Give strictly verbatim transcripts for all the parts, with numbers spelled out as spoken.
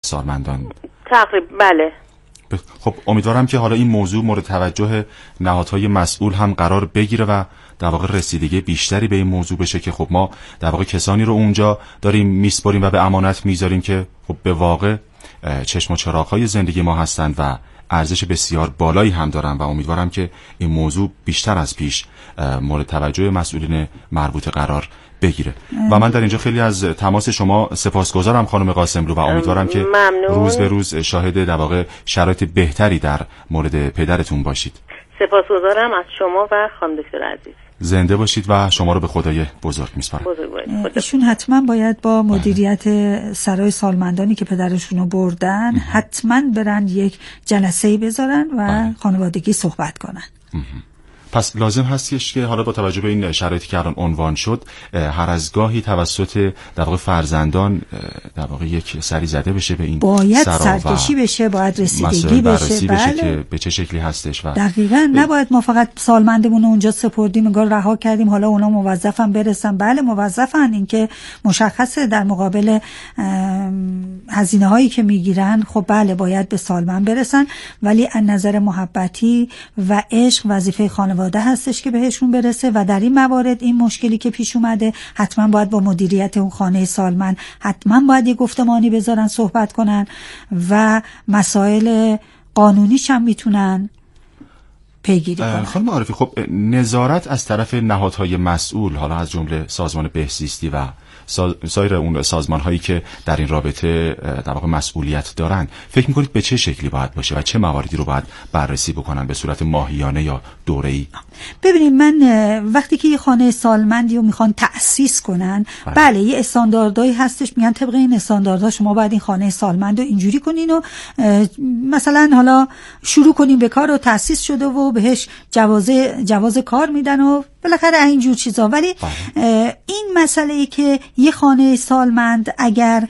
سالمندان؟ تقریبا بله. خب امیدوارم که حالا این موضوع مورد توجه نهادهای مسئول هم قرار بگیره و در واقع رسیدگی بیشتری به این موضوع بشه که خب ما در واقع کسانی رو اونجا داریم میسپاریم و به امانت میذاریم که خب به واقع چشم و چراغ‌های زندگی ما هستند و ارزش بسیار بالایی هم دارن و امیدوارم که این موضوع بیشتر از پیش مورد توجه مسئولین مربوطه قرار بگیره. و من در اینجا خیلی از تماس شما سپاسگزارم خانم قاسملو و امیدوارم که ممنون. روز به روز شاهد در واقع شرایط بهتری در مورد پدرتون باشید. سپاسگزارم از شما و خانم دکتر عزیز. زنده باشید و شما رو به خدای بزرگ میسپارم. ایشون حتما باید با مدیریت سرای سالمندانی که پدرشون رو بردن حتما برن یک جلسه‌ای بذارن و بله. خانوادگی صحبت کنن. پس لازم هستش که حالا با توجه به این شرایطی که الان عنوان شد هر از گاهی توسط در واقع فرزندان در واقع یک سری زده بشه به این باید سرکشی بشه، باید رسیدگی بشه, بله. بشه که به چه شکلی هستش و دقیقاً ب... نباید ما فقط سالمندمون رو اونجا سپردیم انگار رها کردیم حالا اونا موظفن برسن. بله موظفن، این که مشخصه در مقابل هزینه هایی که میگیرن خب بله باید به سالمند برسن، ولی از نظر محبتی و عشق وظیفه خانواده واده هستش که بهشون برسه و در این موارد این مشکلی که پیش اومده حتما باید با مدیریت اون خانه سالمند حتما باید یه گفتمانی بذارن صحبت کنن و مسائل قانونیش هم میتونن پیگیری کنن. خانم عارفی خب نظارت از طرف نهادهای مسئول حالا از جمله سازمان بهزیستی و سایر اون سازمان هایی که در این رابطه در واقع مسئولیت دارن فکر میکنید به چه شکلی باید باشه و چه مواردی رو باید بررسی بکنن به صورت ماهیانه یا دوره‌ای؟ ببینید من وقتی که یه خانه سالمندی رو میخوان تأسیس کنن بله, بله یه استانداردهایی هستش، میگن طبق این استانداردها شما باید این خانه سالمند رو اینجوری کنین و مثلا حالا شروع کنین به کار و تأسیس شده و بهش جواز جواز کار میدن و بالاخره اینجور چیزا. ولی بله. این مسئله ای که یه خانه سالمند اگر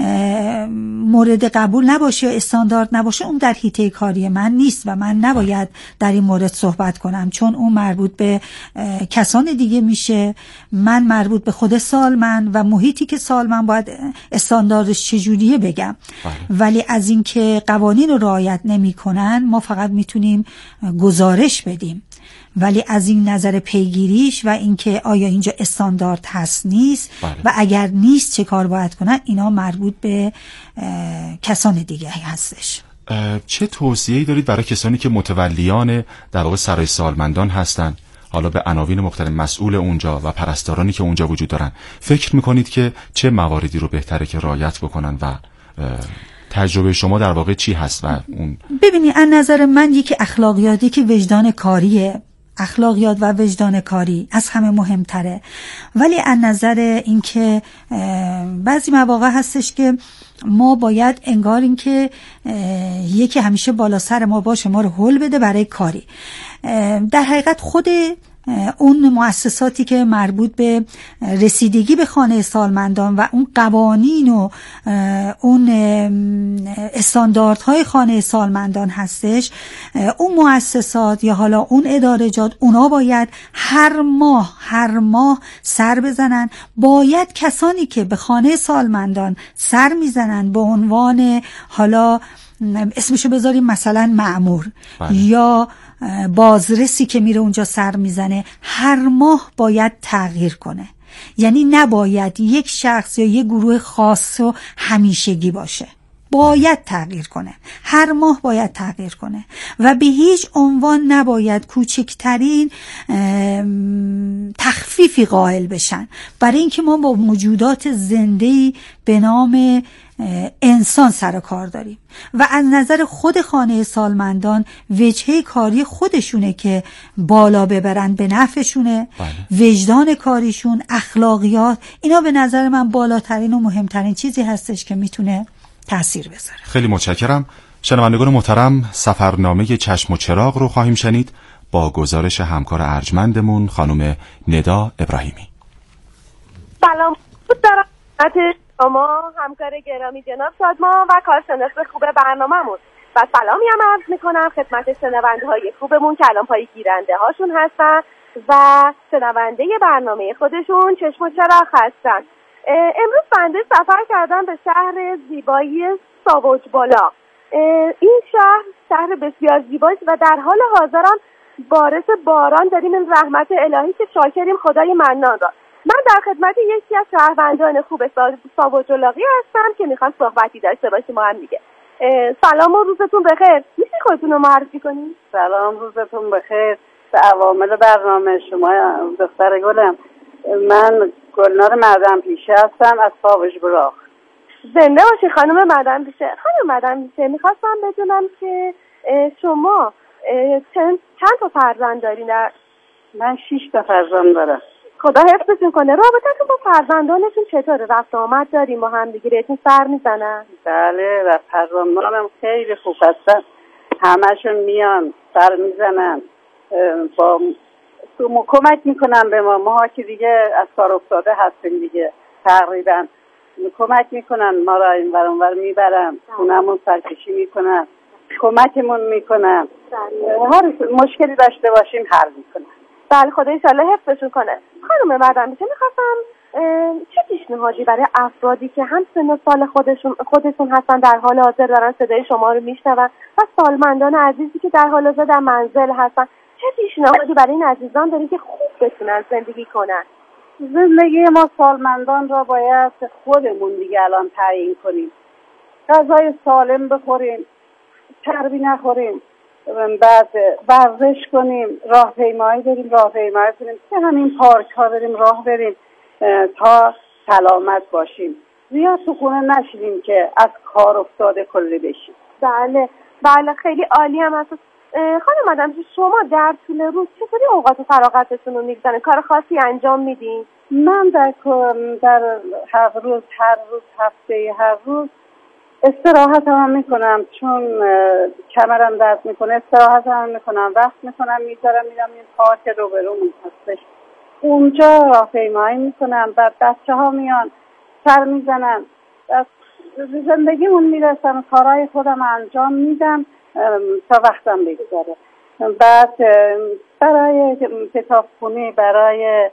مورد قبول نباشه یا استاندارد نباشه اون در حیطه کاری من نیست و من نباید در این مورد صحبت کنم، چون اون مربوط به کسان دیگه میشه. من مربوط به خود سالمند و محیطی که سالمند باید استانداردش چجوریه بگم بله. ولی از این که قوانین رو رعایت نمی کنن ما فقط میتونیم گزارش بدیم، ولی از این نظر پیگیریش و اینکه آیا اینجا استاندارد هست نیست بله. و اگر نیست چه کار باید کنن اینا مربوط به کسان دیگه هستش. چه توصیه‌ای دارید برای کسانی که متولیان در واقع سرای سالمندان هستن، حالا به عناوین مختلف مسئول اونجا و پرستارانی که اونجا وجود دارن؟ فکر میکنید که چه مواردی رو بهتره که رعایت بکنن و تجربه شما در واقع چی هست؟ و اون ببینی از نظر من یکی اخلاقیاتی که وجدان کاریه، اخلاقیات و وجدان کاری از همه مهمتره. ولی از نظر اینکه بعضی مواقع هستش که ما باید انگار اینکه یکی همیشه بالا سر ما باشه ما رو هول بده برای کاری. در حقیقت خود اون مؤسساتی که مربوط به رسیدگی به خانه سالمندان و اون قوانین و اون استانداردهای خانه سالمندان هستش، اون مؤسسات یا حالا اون ادارجات اونا باید هر ماه هر ماه سر بزنن. باید کسانی که به خانه سالمندان سر میزنن به عنوان حالا اسمشو بذاریم مثلا مأمور بله. یا بازرسی که میره اونجا سر میزنه هر ماه باید تغییر کنه. یعنی نباید یک شخص یا یک گروه خاص و همیشگی باشه، باید تغییر کنه، هر ماه باید تغییر کنه و به هیچ عنوان نباید کوچکترین تخفیفی قائل بشن، برای اینکه ما با موجودات زنده‌ای به نام انسان سر کار داریم و از نظر خود خانه سالمندان وجهه کاری خودشونه که بالا ببرن، به نفعشونه بله. وجدان کاریشون، اخلاقیات، اینا به نظر من بالاترین و مهمترین چیزی هستش که میتونه تأثیر بذاره. خیلی متشکرم. شنوندگان محترم، سفرنامه چشم و چراغ رو خواهیم شنید با گزارش همکار ارجمندمون خانم ندا ابراهیمی. سلام دارم شما همکار گرامی جناب شادمان و کارشناس خوب برنامه‌مون و سلامی هم عرض میکنم خدمت شنونده های خوبمون که الان پای گیرنده هاشون هستن و شنونده برنامه خودشون چشم و چراغ هستن. امروز بنده سفر کردم به شهر زیبایی ساوج بالا. این شهر شهر بسیار زیباست و در حال حاضرم بارش باران داریم این رحمت الهی که شاکریم خدای منان را. من در خدمت یکی از شهروندان خوب ساوج لاغی هستم که میخوام صحبتی داشته باشیم ما هم دیگه. سلام و روزتون بخیر. میشه خودتون رو معرفی کنید؟ سلام، روزتون بخیر. به عوامل برنامه شما دختر گلم. من گلنار مردم پیشه هستم از ساوج براق. زنده باشی خانم مردم پیشه. خانم مردم پیشه میخواستم بدونم که شما چند, چند تا فرزند دارین؟ در من شش تا فرزند دارم. خدا حفظتون کنه. رابطتون با فرزندانتون چطوره؟ رفت آمد داریم با هم دیگه بهتون سر میزنن؟ بله، و فرزندانم خیلی خوب هستن. همشون میان سر میزنن، با تو کمک میکنن به ما. ما که دیگه از کار افتاده هستیم دیگه تقریبا. کمک میکنن ما را این ور اون ور میبرن، خونمون سرکشی میکنن، کمکمون میکنن. هر مشکلی داشته باشیم حل میکنن. بله، خدا انشالله حفظشون کنه. خانم مردم میشه میخواستم چه پیشنهادی برای افرادی که هم سن و سال خودشون خودشون هستن در حال حاضر دارن صدای شما رو میشنون و سالمندان عزیزی که در حال حاضر در منزل هستن، چه پیشنهادی برای این عزیزان دارین که خوب بتونن زندگی کنن؟ زندگی ما سالمندان را باید خودمون دیگه الان تعیین کنیم. غذای سالم بخوریم، چربی نخوریم، بعد ورزش کنیم، راهپیمایی بریم، راهپیمایی کنیم، که همین پارک ها بریم راه بریم تا سلامت باشیم. زیاد تو خونه نشیدیم که از کار افتاده کلی بشیم. بله بله، خیلی عالی هم هست. خانم مدام شما در طول روز چطوری اوقات فراغتتون رو میگذارن؟ کار خاصی انجام میدین؟ من در در هر روز هر روز هفته هر روز استراحت هم میکنم، چون کمرم درد میکنه. استراحت هم میکنم، وقت میکنم میذارم میرم این پارک روبرومون هستش، اونجا راهپیمایی میکنم. بعد بچه ها میان سر میزنن، زندگیمون میرسم، کارهای خودم انجام میدم تا وقتم بگذاره. بعد برای کتابخونی، برای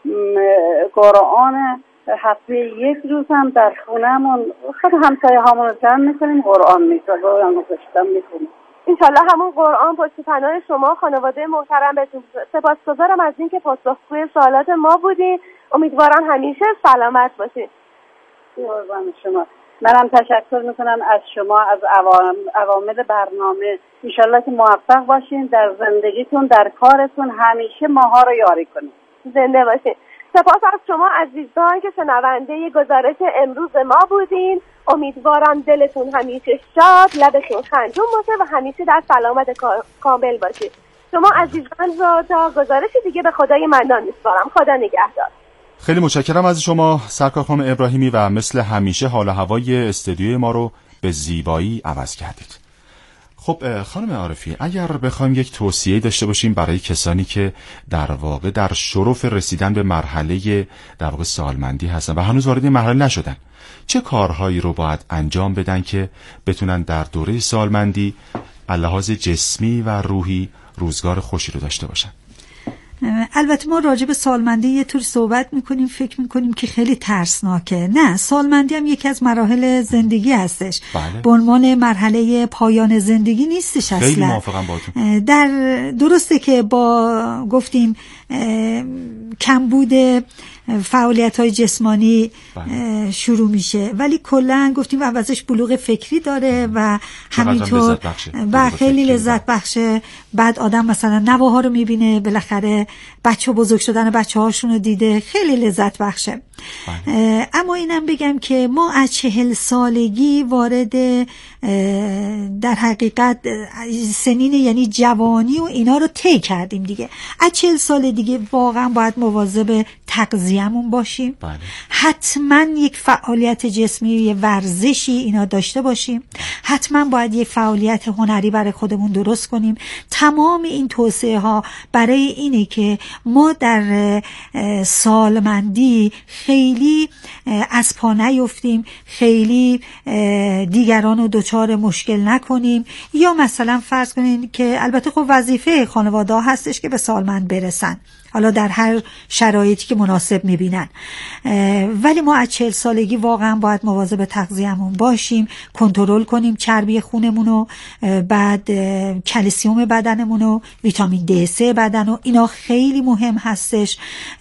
قرآن هفته یک روز هم در خونه‌مون خود همسایه هامون رو جمع میکنیم، قرآن میکنیم، قرآن گذاشتم میکنیم. انشالله همون قرآن پشت پناه شما خانواده محترم بهتون. سپاسگزارم از اینکه پاسخگوی سوالات ما بودین. امیدوارم همیشه سلامت باشین. قربان شما. منم تشکر میکنم از شما، از عوام، عوامل برنامه. انشالله که موفق باشین در زندگیتون، در کارتون، همیشه ماها رو یاری کنین. زنده باشین. سپاس از شما عزیزان که شنونده گزارش امروز ما بودین. امیدوارم دلتون همیشه شاد، لبتون خندون باشه و همیشه در سلامت کامل باشید. شما عزیزان را تا گزارش دیگه به خدای منان میسپارم. خدا نگهدار. خیلی متشکرم از شما سرکار خانم ابراهیمی و مثل همیشه حال و هوای استودیوی ما رو به زیبایی عوض کردید. خب خانم عارفی، اگر بخوایم یک توصیه داشته باشیم برای کسانی که در واقع در شرف رسیدن به مرحله در واقع سالمندی هستن و هنوز وارد این مرحله نشدن، چه کارهایی رو باید انجام بدن که بتونن در دوره سالمندی لحاظ جسمی و روحی روزگار خوشی رو داشته باشن؟ البته ما راجع به سالمندی یه طور صحبت میکنیم، فکر میکنیم که خیلی ترسناکه. نه، سالمندی هم یکی از مراحل زندگی هستش. بله. به عنوان مرحله پایان زندگی نیستش اصلا. خیلی موافقم باهاتون. در درسته که با گفتیم کمبود فعالیت های جسمانی بله. شروع میشه، ولی کلا گفتیم عوضش بلوغ فکری داره و همینطور و خیلی لذت بخشه. بعد آدم مثلا نواها رو میبینه، بالاخره بچه بزرگ شدن بچه هاشون رو دیده، خیلی لذت بخشه. بله. اما اینم بگم که ما از چهل سالگی وارد در حقیقت سنین یعنی جوانی و اینا رو طی کردیم دیگه. از چهل سال دیگه واقعا باید مواظب تغذیه‌مون باشیم. بله. حتما یک فعالیت جسمی، یه ورزشی اینا داشته باشیم. حتما باید یک فعالیت هنری برای خودمون درست کنیم. تمام این توصیه ها برای اینه که ما در سالمندی خیلی از پا نیفتیم، خیلی دیگران رو دچار مشکل نکنیم. یا مثلا فرض کنین که البته خب وظیفه خانواده ها هستش که به سالمند برسن، حالا در هر شرایطی که مناسب میبینن، ولی ما از چهل سالگی واقعا باید مواظب تغذیه‌مون باشیم، کنترل کنیم چربی خونمون رو، بعد کلسیم بدنمون رو، ویتامین دی سه بدن و اینا خیلی مهم هستش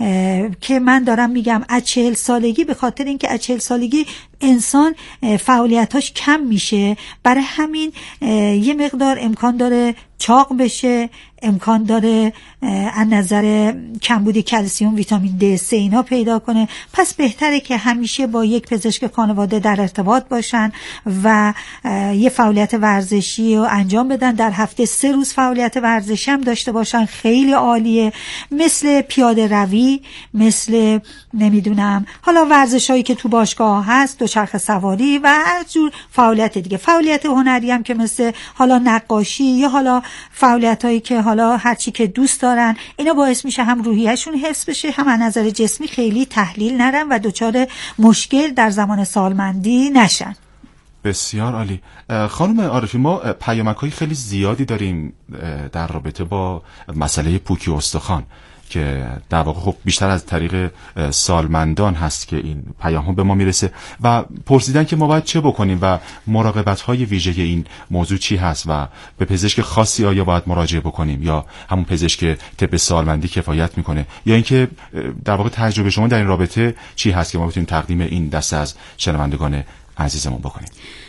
که من دارم میگم از چهل سالگی، به خاطر اینکه از چهل سالگی انسان فعالیتاش کم میشه، برای همین یه مقدار امکان داره چاق بشه، امکان داره از نظر کمبود کلسیم، ویتامین دی سه اینا پیدا کنه. پس بهتره که همیشه با یک پزشک خانواده در ارتباط باشن و یه فعالیت ورزشی رو انجام بدن. در هفته سه روز فعالیت ورزشی هم داشته باشن، خیلی عالیه، مثل پیاده روی، مثل نمیدونم حالا ورزشایی که تو باشگاه هست، دوچرخه سواری و هر جور فعالیت دیگه. فعالیت هنری هم که مثل حالا نقاشی یا حالا فعالیتایی که حالا هر چی که دوست دارن، اینا باعث میشه هم روحیه‌شون حفظ بشه، هم از نظر جسمی خیلی تحلیل نرن و دچار مشکل در زمان سالمندی نشن. بسیار عالی. خانم عارفی، ما پیامک‌های خیلی زیادی داریم در رابطه با مسئله پوکی استخوان که در واقع خب بیشتر از طریق سالمندان هست که این پیام ها به ما میرسه و پرسیدن که ما باید چه بکنیم و مراقبت های ویژه این موضوع چی هست و به پزشک خاصی آیا باید مراجعه بکنیم یا همون پزشک طب سالمندی کفایت میکنه، یا اینکه در واقع تجربه شما در این رابطه چی هست که ما بتونیم تقدیم این دسته از شنوندگان عزیزمون بکنیم؟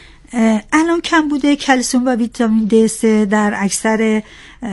الان کم بوده کلسیم و ویتامین دی سه در اکثر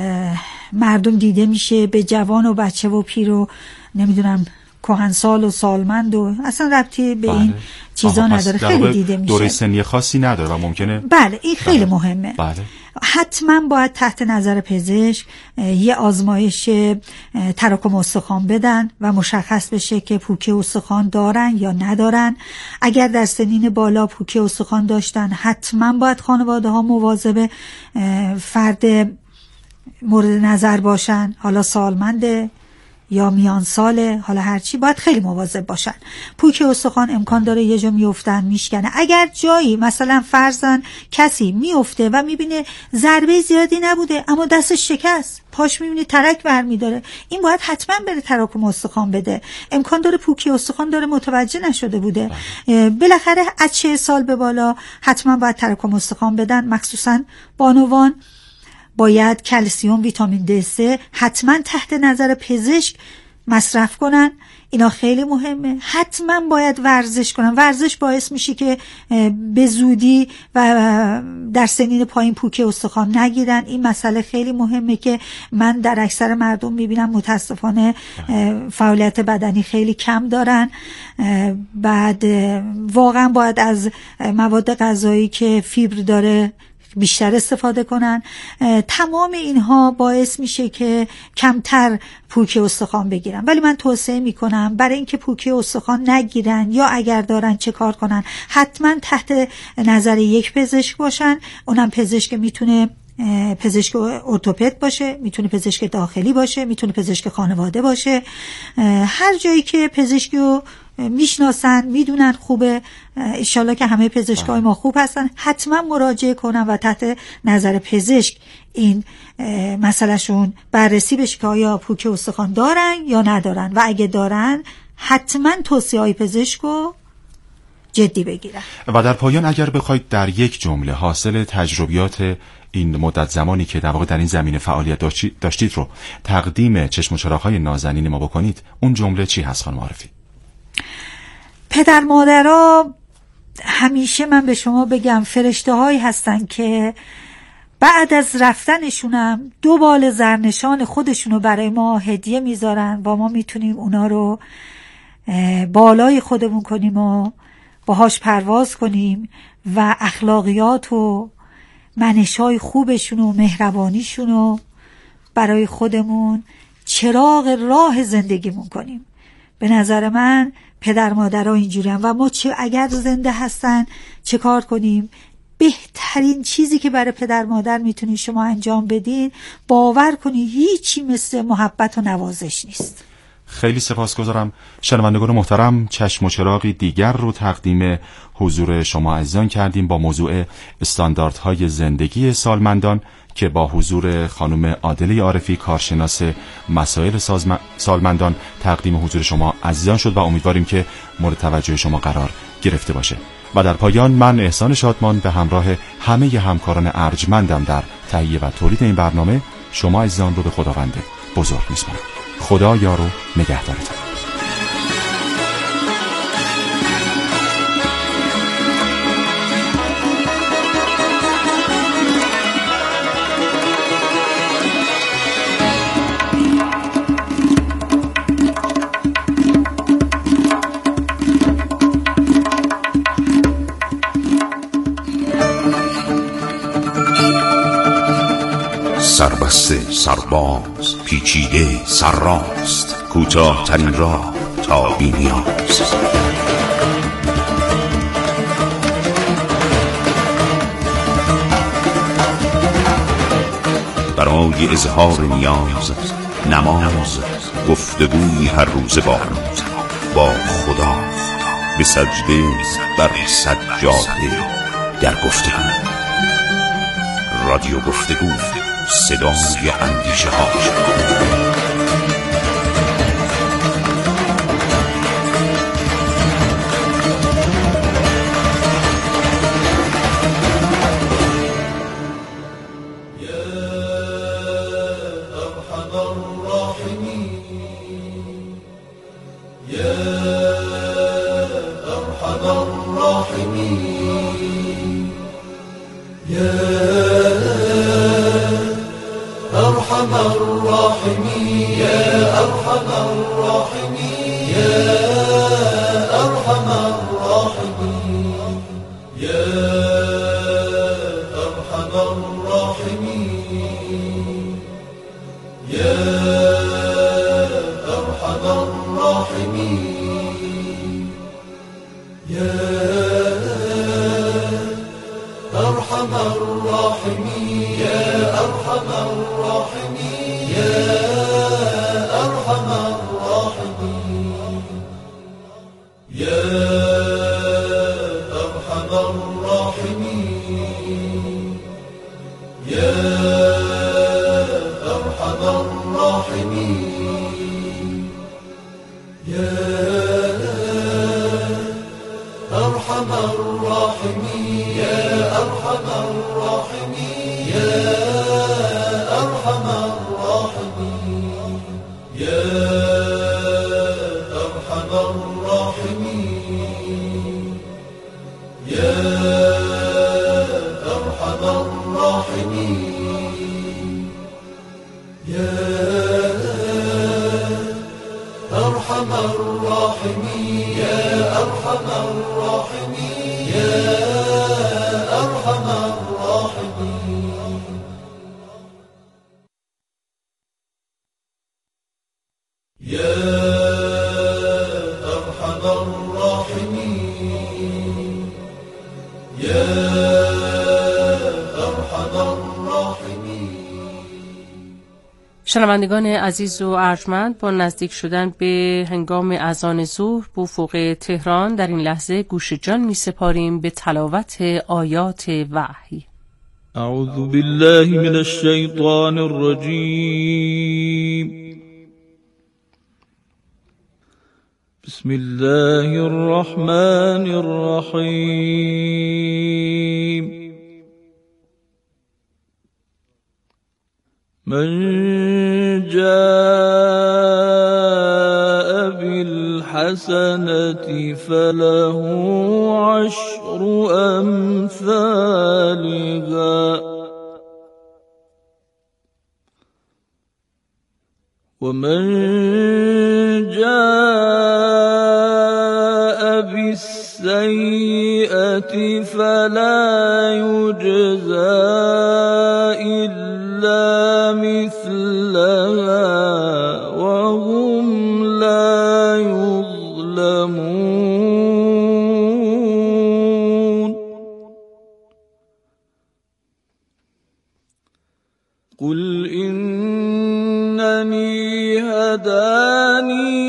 مردم دیده میشه، به جوان و بچه و پیر و نمیدونم کهنسال و سالمند و اصلا ربطی به بله. این چیزا نداره، خیلی دیده میشه، دوره سنی خاصی نداره و ممکنه بله این خیلی بله. مهمه بله. حتما باید تحت نظر پزشک یه آزمایش تراکم استخوان بدن و مشخص بشه که پوکی استخوان دارن یا ندارن. اگر در سنین بالا پوکی استخوان داشتن، حتما باید خانواده ها مواظب فرد مورد نظر باشن، حالا سالمنده یا میان ساله، حالا هرچی، باید خیلی مواظب باشن. پوکی استخوان امکان داره یه جا میافتن میشکنه. اگر جایی مثلا فرضاً کسی میفته و میبینه ضربه زیادی نبوده اما دستش شکست، پاش میبینی ترک برمیداره، این باید حتما بره تراکم استخوان بده. امکان داره پوکی استخوان داره متوجه نشده بوده. بالاخره از چه سال به بالا حتما باید تراکم استخوان بدن. مخصوصاً بانوان باید کلسیم، ویتامین دی سه حتما تحت نظر پزشک مصرف کنن، اینا خیلی مهمه. حتما باید ورزش کنن. ورزش باعث میشه که به زودی و در سنین پایین پوکی استخوان نگیرن. این مسئله خیلی مهمه که من در اکثر مردم میبینم متاسفانه فعالیت بدنی خیلی کم دارن. بعد واقعا باید از مواد غذایی که فیبر داره بیشتر استفاده کنن. تمام اینها باعث میشه که کمتر پوکی استخوان بگیرن. ولی من توصیه میکنم برای اینکه پوکی استخوان نگیرن یا اگر دارن چه کار کنن، حتما تحت نظر یک پزشک باشن. اونم پزشک میتونه پزشک ارتوپد باشه، میتونه پزشک داخلی باشه، میتونه پزشک خانواده باشه. هر جایی که پزشکی رو میشناسن میدونن خوبه، انشالله که همه پزشکای ما خوب هستن، حتما مراجعه کنن و تحت نظر پزشک این مسئلهشون بررسی بشه که آیا پوکی استخوان دارن یا ندارن و اگه دارن حتما توصیه های پزشک رو جدی بگیرن. و در پایان اگر بخواید در یک جمله حاصل تجربیات این مدت زمانی که در واقع در این زمینه فعالیت داشتید رو تقدیم چشم و چراغ‌های نازنین ما بکنید، اون جمله چی هست خانم عارفی؟ پدر مادرها همیشه من به شما بگم فرشته هایی هستن که بعد از رفتنشونم دو بال زرنشان خودشونو برای ما هدیه میذارن و ما میتونیم اونا رو بالای خودمون کنیم و باهاش پرواز کنیم و اخلاقیات و منشای خوبشون و مهربانیشون رو برای خودمون چراغ راه زندگیمون کنیم. به نظر من پدر مادرها اینجوری هم و ما چه اگر زنده هستن چه کار کنیم؟ بهترین چیزی که برای پدر مادر میتونید شما انجام بدین، باور کنید هیچی مثل محبت و نوازش نیست. خیلی سپاسگزارم. شنوندگان محترم، چشم و چراغی دیگر رو تقدیم حضور شما عزیزان کردیم با موضوع استانداردهای زندگی سالمندان که با حضور خانم عادله عارفی کارشناس مسائل سالمندان تقدیم حضور شما عزیزان شد و امیدواریم که مورد توجه شما قرار گرفته باشه. و در پایان من احسان شادمان به همراه همه ی همکاران ارجمندم در تهیه و تولید این برنامه شما عزیزان رو به خداوند بزرگ میسپارم. خدا یار و نگهدارتان. سربسته سرباز پیچیده سرراست، کوتاه ترین راه تا بی نیاز. برای اظهار نیاز نماز، گفتگوی هر روز با با خدا، به سجده بر سجاده در گفتگو. رادیو گفتگو، صدای اندیشه ها. شنوندگان عزیز و ارجمند، با نزدیک شدن به هنگام اذان ظهر به افق تهران در این لحظه گوش جان می سپاریم به تلاوت آیات وحی. اعوذ بالله من الشیطان الرجیم. بسم الله الرحمن الرحیم. من جاء بالحسنة فله عشر أمثالها ومن جاء بالسيئة فلا يجزى إلا مثلها وهم لا يظلمون. قل إنني هداني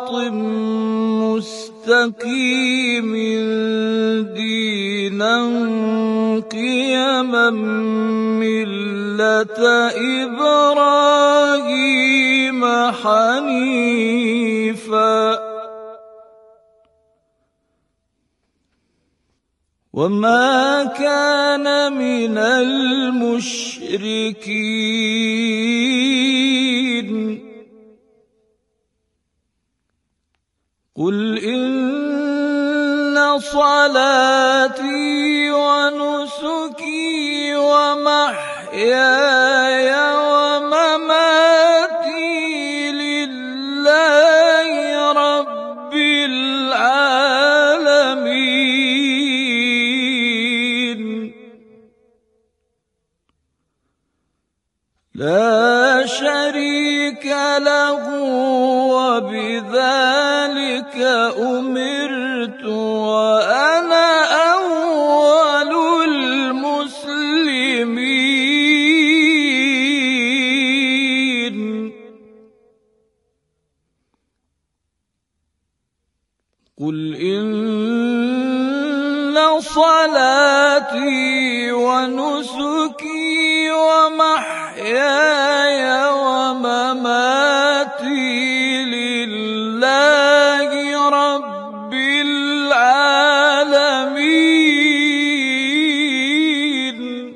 مستقيم دينا قيما ملة إبراهيم حنيفا وما كان من المشركين قل إن صلاتي ونسكي ومحياي ومماتي لله رب العالمين لا شريك له وبذلك أمرت وأنا أول المسلمين قل إن صلاتي ونسكي ومحياي ومماتي لله رب العالمين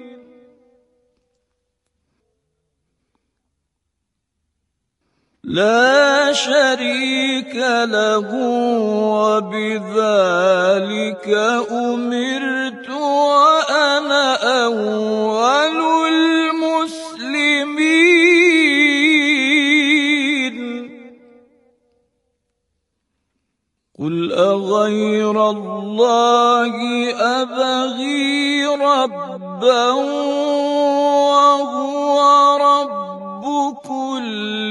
لا شريك له وبذلك أمرت وأنا أول المسلمين قل أغير الله أبغي ربا وهو رب كل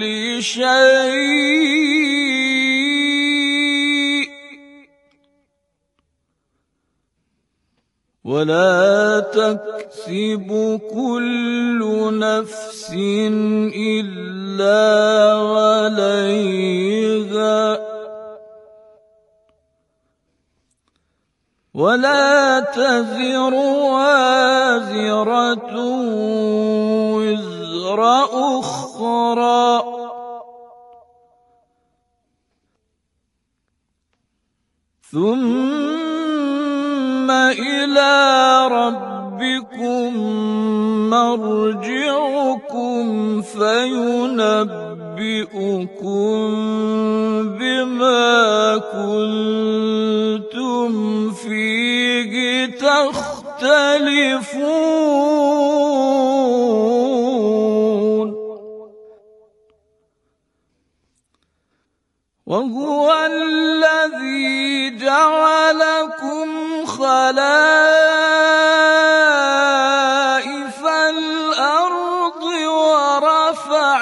شيء ولا تكسب كل نفس إلا عليها ولا تزر وازرة وزر أخرى ثم إلى ربكم مرجعكم فينبئكم بما كنتم فيه تختلفون وهو الذي جعلكم خلائف الأرض ورفع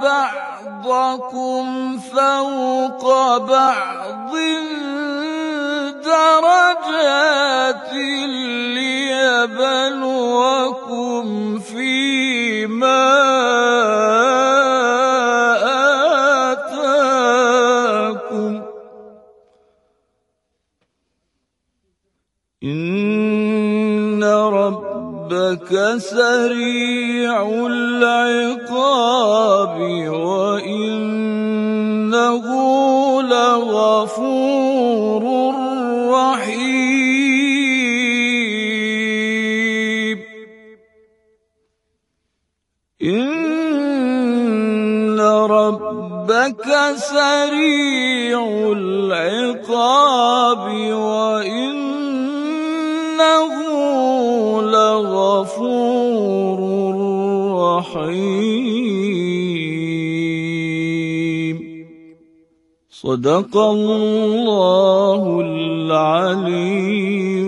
بعضكم فوق بعض درجات ليبلوكم فيما آتاكم إن ربك سريع العقاب وإنه لغفور رحيم إن ربك سريع العقاب وإنه لغفور رحيم صدق الله العلي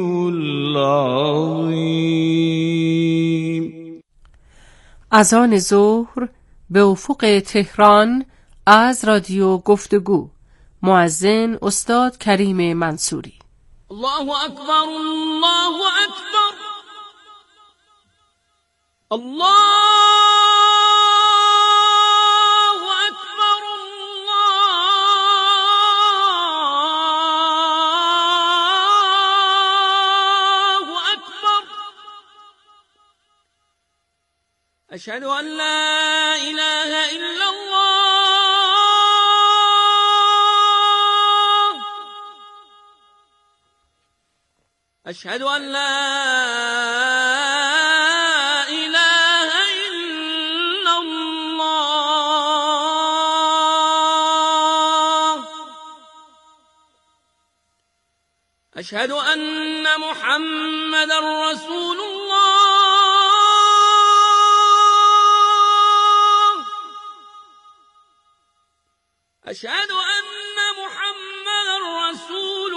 العظيم. اذان ظهر به افق تهران از رادیو گفتگو. مؤذن استاد کریم منصوری. الله اکبر الله اکبر الله اکبر الله أشهد أن لا إله إلا الله أشهد أن لا إله إلا الله أشهد أن محمدا رسول الله أشهد أن محمدا رسول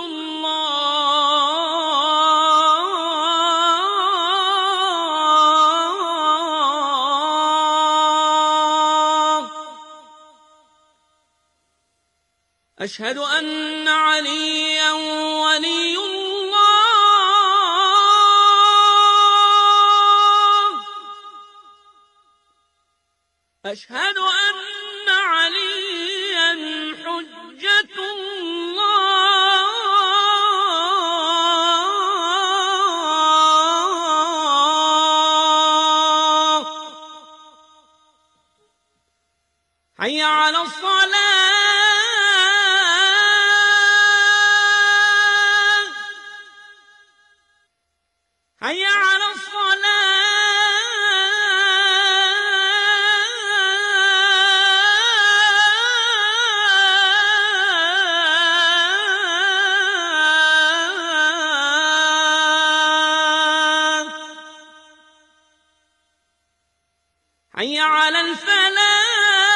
الله أشهد أن عليا ولي الله أشهد أن عليا حجة الله حي على الصلاة حي على الصلاة حي على الفلاح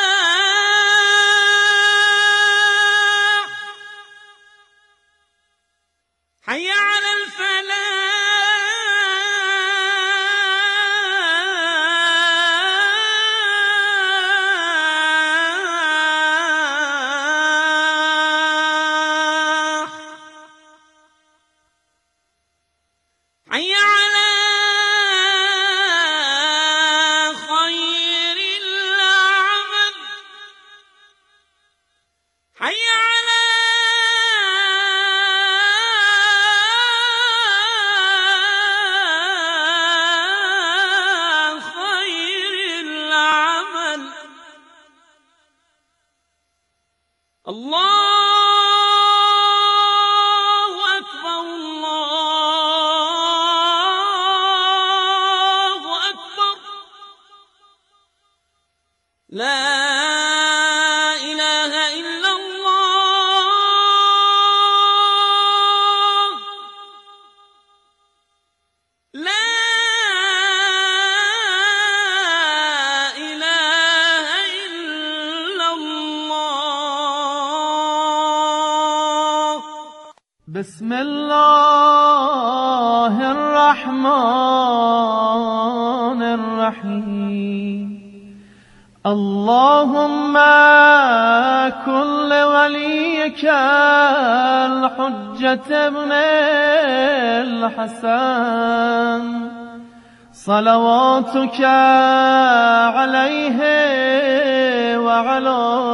حي على الفلاح حي على خير العمل حي على خير العمل الله أكبر الله أكبر لا إله إلا الله لا إله إلا الله بسم الله الرحمن الرحيم اللهم كن لوليك الحجة ابن الحسن صلواتك عليه وعلى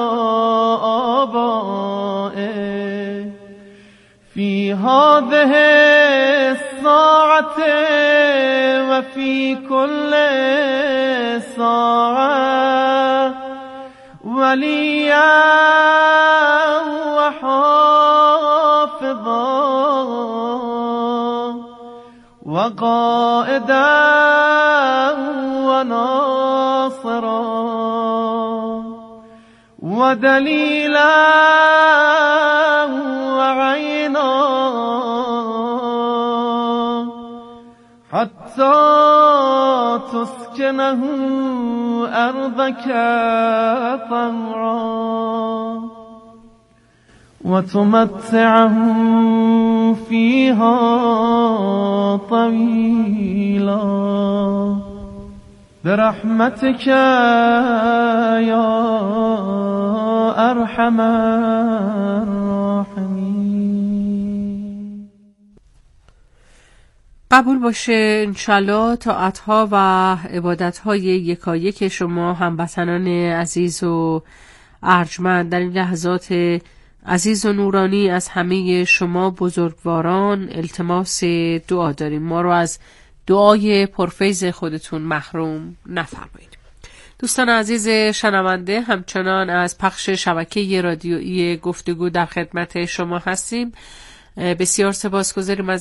آبائه في هذه الساعة وفي كل ساعة وليا وحافظا وقائدا وناصرا ودليلا وعينا حتى تسكنه أرضك طوعا وتمتعه فيها طويلا برحمتك يا أرحم الراحمين. قبول باشه انشالله طاعتها و عبادتهای یکایک شما هموطنان عزیز و ارجمند در این لحظات عزیز و نورانی از همه شما بزرگواران التماس دعا داریم. ما رو از دعای پرفیض خودتون محروم نفرمایید. دوستان عزیز شنونده، همچنان از پخش شبکه رادیویی گفتگو در خدمت شما هستیم. بسیار سپاسگزاریم از